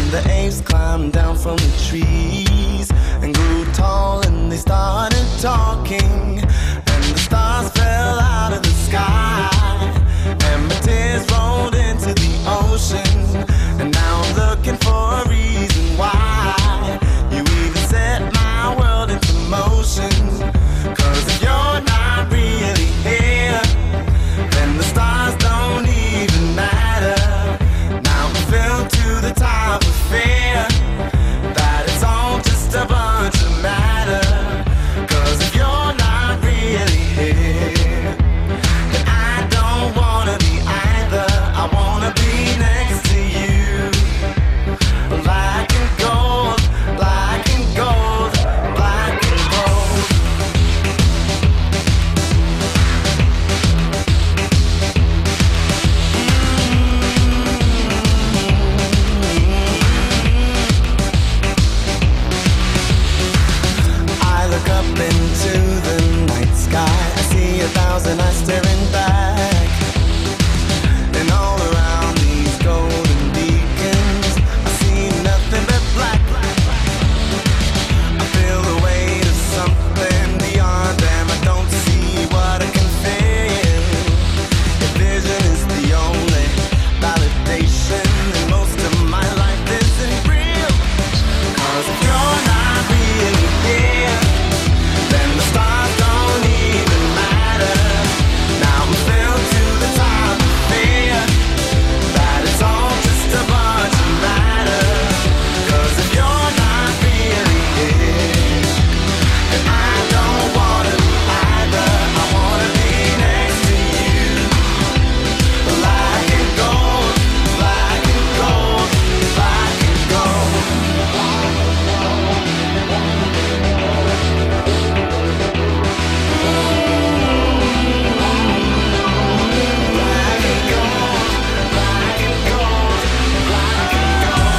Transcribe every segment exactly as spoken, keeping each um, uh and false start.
the apes climbed down from the trees and grew tall, and they started talking, and the stars fell out of the sky, and my tears rolled into the ocean, and now I'm looking for a reason why you even set my world into motion. Cause if you're not really here, then the stars don't even matter. Now I'm filled to the top of fear that it's all just a bunch of matter. Cause if you're not really here, then I don't wanna be either. I wanna be next to you. Black and gold, black and gold, black and gold. I look up into the night sky. I see a thousand eyes staring back, and all around these golden beacons I see nothing but black. I feel the weight of something beyond them. I don't see what I can feel. If vision is the only validation, then most of my life isn't real. Cause if you're not really here, then the stars don't even matter. Now I'm filled to the top of fear that it's all just a bunch of matter. Cause if you're not really here, then I don't wanna be either. I wanna be next to you. Black and gold, black and gold, black and gold. Black and gold, black and gold, black and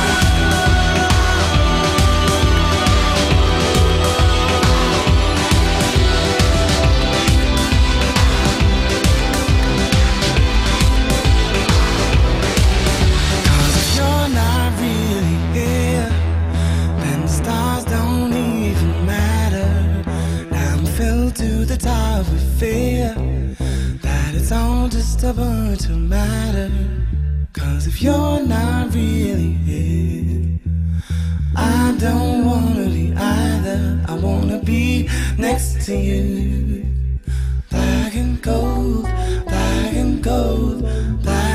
Cause if you're not really here, then the stars don't even matter. Now I'm filled to the top with fear that it's all just a bunch of matter. Cause if you're not really here, I don't wanna be either. I wanna be next to you. Black and gold, black and gold, black